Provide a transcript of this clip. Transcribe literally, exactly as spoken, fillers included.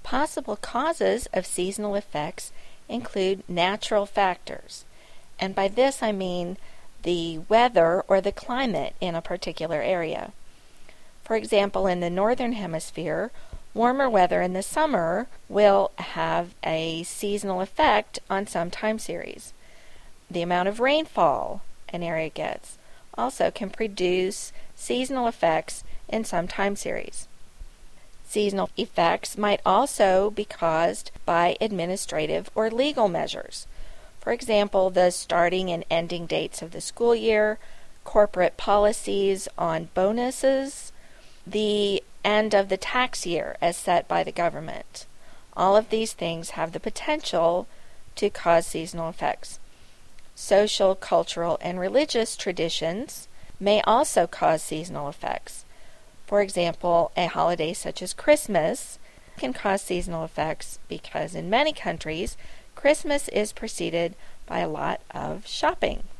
Possible causes of seasonal effects include natural factors, and by this I mean the weather or the climate in a particular area. For example, in the northern hemisphere, warmer weather in the summer will have a seasonal effect on some time series. The amount of rainfall an area gets also can produce seasonal effects in some time series. Seasonal effects might also be caused by administrative or legal measures. For example, the starting and ending dates of the school year, corporate policies on bonuses, the end of the tax year as set by the government. All of these things have the potential to cause seasonal effects. Social, cultural, and religious traditions may also cause seasonal effects. For example, a holiday such as Christmas can cause seasonal effects because in many countries, Christmas is preceded by a lot of shopping.